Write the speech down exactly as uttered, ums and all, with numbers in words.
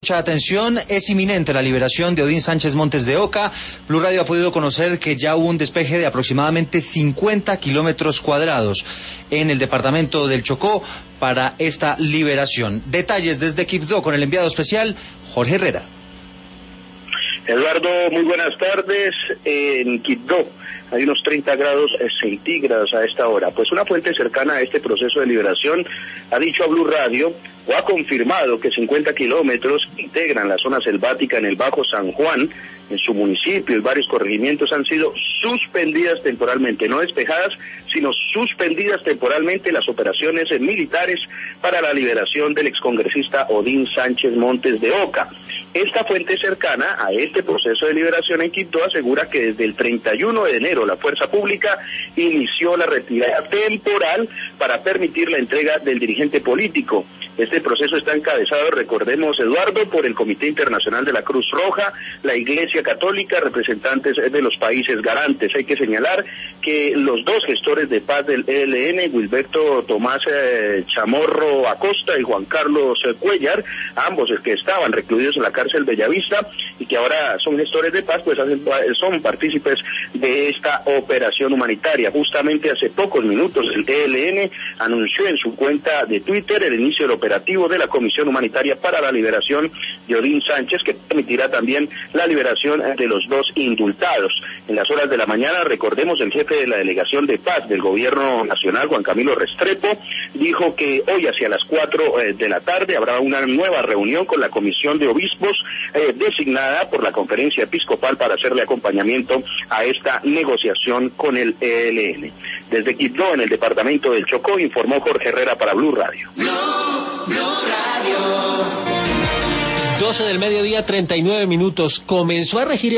Mucha atención, es inminente la liberación de Odín Sánchez Montes de Oca. Blue Radio ha podido conocer que ya hubo un despeje de aproximadamente cincuenta kilómetros cuadrados en el departamento del Chocó para esta liberación. Detalles desde Quibdó con el enviado especial Jorge Herrera. Eduardo, muy buenas tardes. En Quibdó hay unos treinta grados centígrados a esta hora. Pues una fuente cercana a este proceso de liberación ha dicho a Blue Radio o ha confirmado que cincuenta kilómetros integran la zona selvática en el Bajo San Juan, en su municipio, y varios corregimientos han sido suspendidas temporalmente, no despejadas, sino suspendidas temporalmente las operaciones militares para la liberación del excongresista Odín Sánchez Montes de Oca. Esta fuente cercana a este proceso de liberación en Quibdó asegura que desde el treinta y uno de enero la fuerza pública inició la retirada temporal para permitir la entrega del dirigente político. Este proceso está encabezado, recordemos, Eduardo, por el Comité Internacional de la Cruz Roja, la Iglesia Católica, representantes de los países garantes. Hay que señalar que los dos gestores de paz del E L N, Wilberto Tomás eh, Chamorro Acosta y Juan Carlos eh, Cuellar, ambos que estaban recluidos en la cárcel Bellavista y que ahora son gestores de paz, pues hacen, son partícipes de esta operación humanitaria. Justamente hace pocos minutos el E L N anunció en su cuenta de Twitter el inicio del operativo de la Comisión Humanitaria para la liberación de Odín Sánchez, que permitirá también la liberación de los dos indultados. En las horas de la mañana, recordemos, el jefe de la Delegación de Paz del Gobierno Nacional, Juan Camilo Restrepo, dijo que hoy hacia las cuatro eh, de la tarde habrá una nueva reunión con la Comisión de Obispos eh, designada por la Conferencia Episcopal para hacerle acompañamiento a esta negociación con el E L N. Desde Quibdó, en el departamento del Chocó, informó Jorge Herrera para Blue Radio. Blue, Blue Radio. doce del mediodía, treinta y nueve minutos. Comenzó a regir